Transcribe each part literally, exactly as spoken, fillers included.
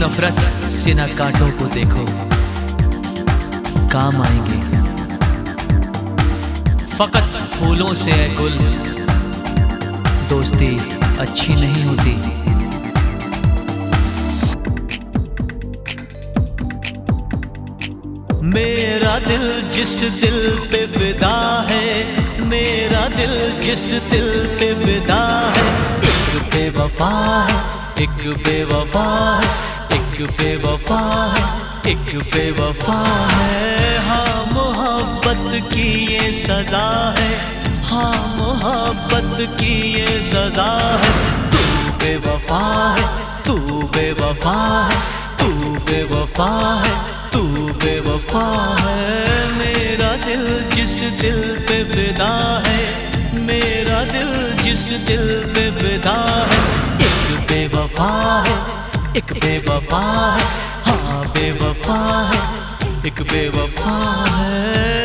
नफरत से न कांटों को देखो, काम आएंगे फकत फूलों से है गुल, दोस्ती अच्छी नहीं होती। मेरा दिल जिस दिल पे फिदा है, मेरा दिल जिस दिल पे फिदा है, एक बेवफा है, एक बेवफा है, एक बेवफा है, एक बेवफा है। हाँ मोहब्बत की ये सजा है, हाँ मोहब्बत की ये सजा है। तू बेवफा है, तू बेवफा है, तू बेवफा है, तू बेवफा है। मेरा दिल जिस दिल पे फिदा है, मेरा दिल जिस दिल पे फिदा है, एक बेवफा है, एक बेवफा है, हाँ बेवफा है, एक बेवफा है।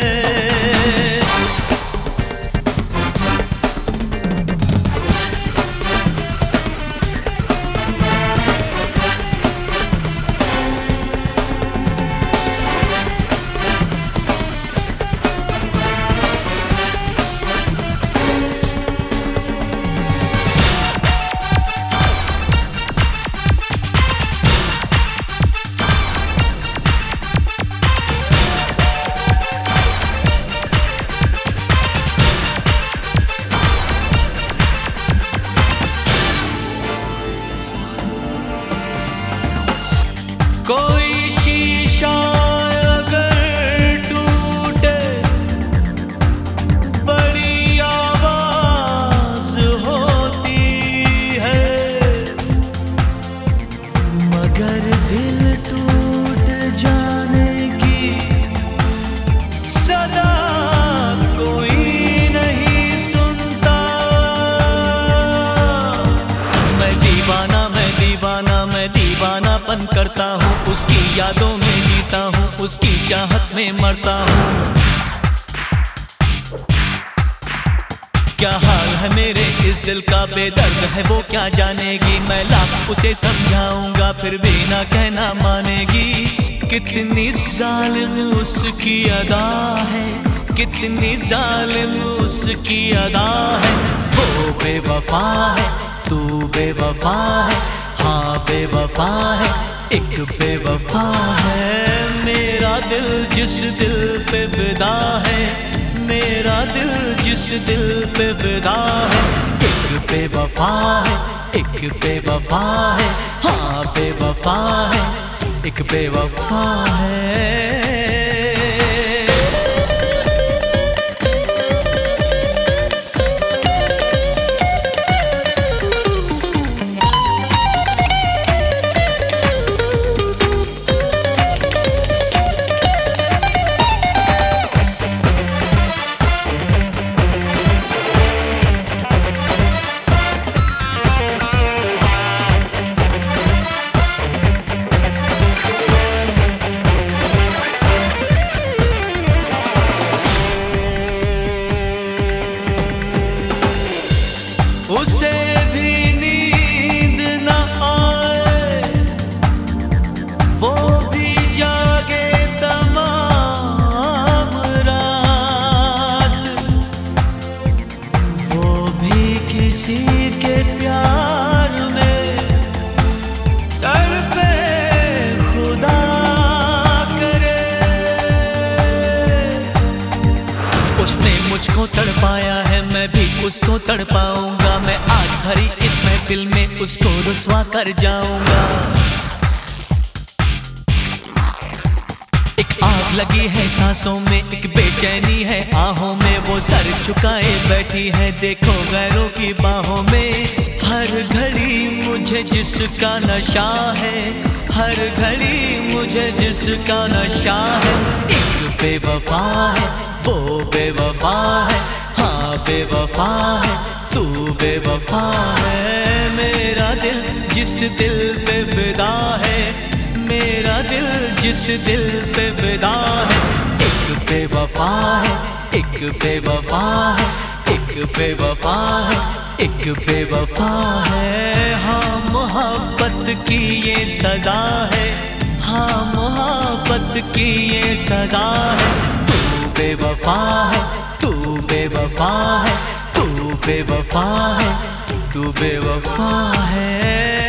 कोई शीशा अगर टूटे, बड़ी आवाज होती है, मगर दिल टूट जाने की सदा कोई नहीं सुनता। मैं दीवाना, मैं दीवाना, मैं दीवानापन करता हूँ, उसकी यादों में जीता हूँ, उसकी चाहत में मरता हूँ। क्या हाल है मेरे इस दिल का, बेदर्द है वो क्या जानेगी। मैं लाख उसे समझाऊंगा फिर भी ना कहना मानेगी। कितनी जालिम उसकी अदा है, कितनी जालिम उसकी अदा है। वो बेवफा है, तू बेवफा है, हाँ बेवफा है, एक बेवफा है। मेरा दिल जिस दिल पे फिदा है, मेरा दिल जिस दिल पे फिदा है, एक बेवफा है, एक बेवफा है, हाँ बेवफा है, एक बेवफा है। उसे भी नींद न आए, वो भी जागे तमाम रात, वो भी किसी के प्यार में तड़पे खुदा करे। उसने मुझको तड़पाया है, मैं भी उसको तड़पाऊंगा। मैं आज भरी इस महफिल में उसको रुसवा कर जाऊंगा। एक आग लगी है सांसों में, एक बेचैनी है आहों में। वो सर झुकाए बैठी है, देखो गैरों की बाहों में। हर घड़ी मुझे जिसका नशा है, हर घड़ी मुझे जिसका नशा है। एक बेवफा है, वो बेवफा है, हाँ बेवफा है, तू बेवफा है। मेरा दिल जिस दिल पे फिदा है, मेरा दिल जिस दिल पे फिदा है, एक बेवफा है, एक बेवफा है, एक बेवफा है, एक बेवफा है। हाँ मोहब्बत मोहब्बत की ये सजा है, हाँ मोहब्बत की ये सजा है। तू बेवफा है, तू बेवफा है, तू बेवफा है, तू बेवफा है।